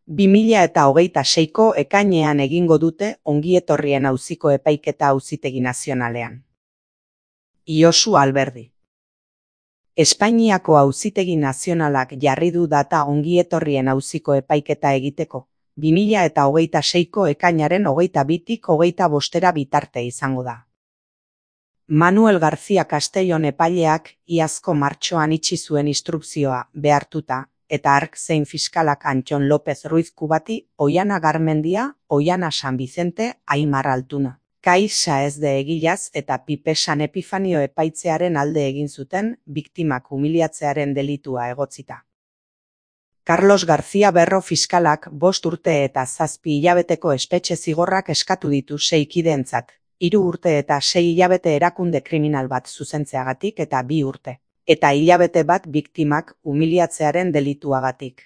2026ko ekainean egingo dute ongietorrien auziko epaiketa Auzitegi Nazionalean. Josu Alberdi. Espainiako Auzitegi Nazionalak jarri du data ongietorrien auziko epaiketa egiteko, 2026ko ekainaren 22tik 25 bitarte izango da. Manuel García Castellón epaileak iazko martxoan itxi zuen instrukzioa behartuta, eta hark zein fiskalak Antxon López Ruiz Kubati, Oihana Garmendia, Oihana San Vicente, Aimar Altuna, Kai Saez de Egilaz eta Pipe San Epifanio epaitzearen alde egin zuten biktimak humiliatzearen delitua egotzita. Carlos García Berro fiskalak 5 urte eta 7 hilabeteko espetxe zigorrak eskatu ditu 6 kideentzat, 3 urte eta 6 hilabete erakunde kriminal bat zuzentzeagatik eta 2 urte, eta hilabete bat biktimak humiliatzearen delituagatik.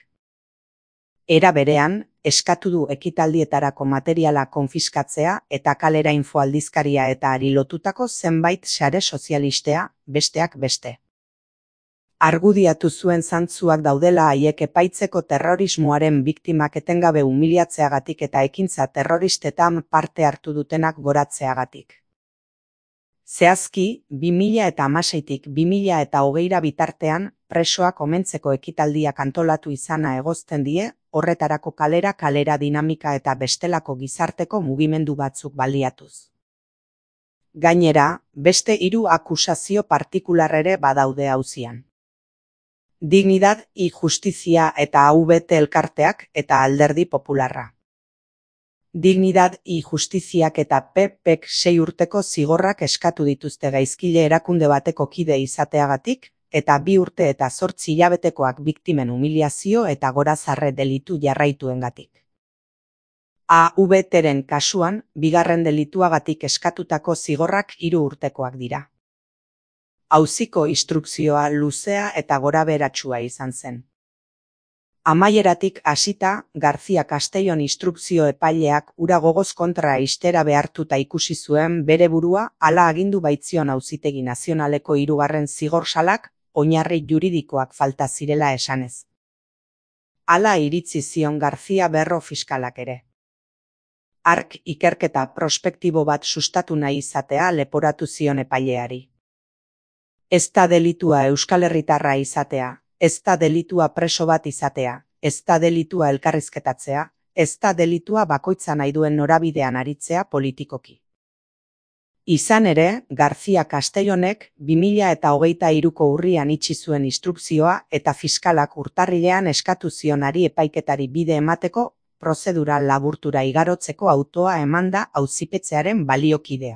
Era berean, eskatu du ekitaldietarako materiala konfiskatzea eta Kalera Info aldizkaria eta hari lotutako zenbait sare sozialistea, besteak beste. Argudiatu zuen zantzuak daudela haiek epaitzeko terrorismoaren biktimak etengabe humiliatzeagatik eta ekintza terroristetan parte hartu dutenak goratzeagatik. Zehazki, 2016tik 2020 bitartean, presoak omentzeko ekitaldiak antolatu izana egozten die, horretarako kalera dinamika eta bestelako gizarteko mugimendu batzuk baliatuz. Gainera, beste 3 akusazio partikular ere badaude auzian. Dignidad y Justizia eta AVT elkarteak eta Alderdi Popularra. Dignidad y Justiziak eta PPek 6 urteko zigorrak eskatu dituzte gaizkile erakunde bateko kide izateagatik, eta 2 urte eta 8 hilabetekoak biktimen humiliazio eta gorazarre delitu jarraituengatik. AVTren kasuan, 2. delituagatik eskatutako zigorrak 3 urtekoak dira. Auziko instrukzioa luzea eta gorabeheratsua izan zen. Amaieratik hasita, García Castellón instrukzio epaileak ura gogoz kontra ixtera behartuta ikusi zuen bere burua hala agindu baitzion Auzitegi Nazionaleko 3. zigor salak, oinarri juridikoak falta zirela esanez. Hala iritzi zion García Berro fiskalak ere. Hark ikerketa prospektibo bat sustatu nahi izatea leporatu zion epaileari. Ez da delitua Euskal Herritarra izatea, ez da delitua preso bat izatea, ez da delitua elkarrizketatzea, ez da delitua bakoitza nahi duen norabidean aritzea politikoki. Izan ere, García Castellonek 2023ko urrian itxi zuen instrukzioa eta fiskalak urtarrilean eskatu zionari epaiketari bide emateko prozedura laburtura igarotzeko autoa emanda auzipetzearen baliokidea.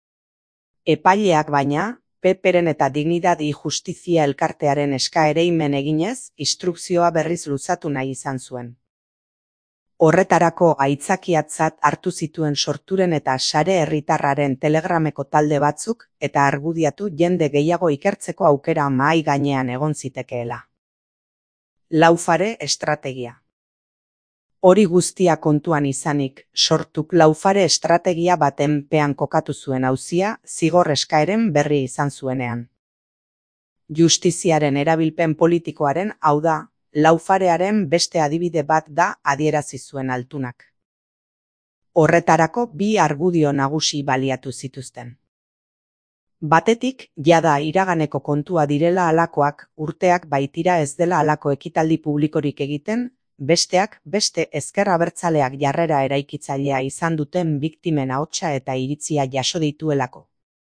Epaileak baina, Peperen eta Dignidad y Justizia elkartearen eskaereimen eginez, instrukzioa berriz luzatu nahi izan zuen. Horretarako aitzakiatzat hartu zituen Sorturen eta Sare Herritarraren Telegrameko talde batzuk eta argudiatu jende gehiago ikertzeko aukera mahai gainean egon zitekeela. Laufare estrategia. Hori guztia kontuan izanik, Sortuk laufare estrategia baten pean kokatu zuen auzia zigor eskaeren berri izan zuenean. Justiziaren erabilpen politikoaren, hau da, laufarearen beste adibide bat da adierazi zuen Altunak. Horretarako 2 argudio nagusi baliatu zituzten. Batetik, jada iraganeko kontua direla halakoak, urteak baitira ez dela halako ekitaldi publikorik egiten, besteak beste ezker abertzaleak jarrera eraikitzailea izan duten biktimen ahotsa eta iritzia jaso dituelako.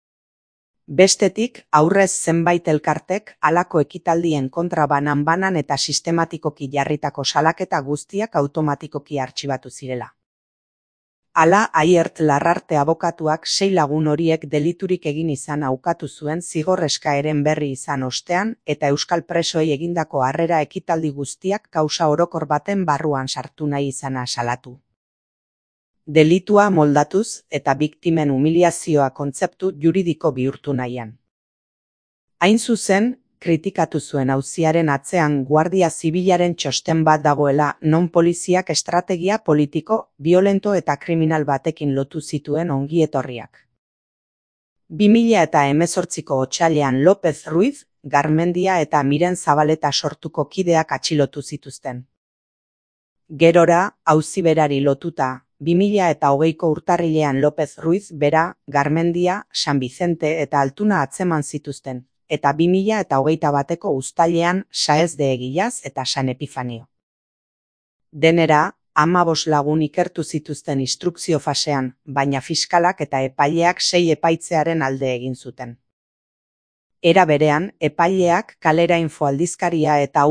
Bestetik, aurrez zenbait elkartek halako ekitaldien kontra banan eta sistematikoki jarritako salaketa guztiak automatikoki artxibatu zirela. Hala, Aiert Larrarte abokatuak 6 lagun horiek deliturik egin izan ukatu zuen zigor eskaeren berri izan ostean eta euskal presoei egindako harrera ekitaldi guztiak kausa orokor baten barruan sartu nahi izana salatu. Delitua moldatuz eta biktimen humiliazioa kontzeptu juridiko bihurtu nahian. Hain zuzen, kritikatu zuen auziaren atzean Guardia Zibilaren txosten bat dagoela non poliziak estrategia politiko, biolento eta kriminal batekin lotu zituen ongietorriak. 2018ko otsailean López Ruiz, Garmendia eta Miren Zabaleta Sortuko kideak atxilotu zituzten. Gerora, auzi berari lotuta, 2020ko urtarrilean López Ruiz bera, Garmendia, San Vicente eta Altuna atzeman zituzten, eta 2021ko uztailean Saez de Egilaz eta San Epifanio. Denera, 15 lagun ikertu zituzten instrukzio fasean, baina fiskalak eta epaileak 6 epaitzearen alde egin zuten. Era berean, epaileak Kalera Info aldizkaria eta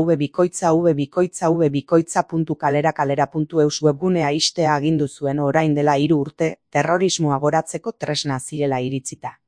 v.kalera.eus webgunea ixtea agindu zuen orain dela 3 urte, terrorismoa goratzeko tresna zirela iritzita.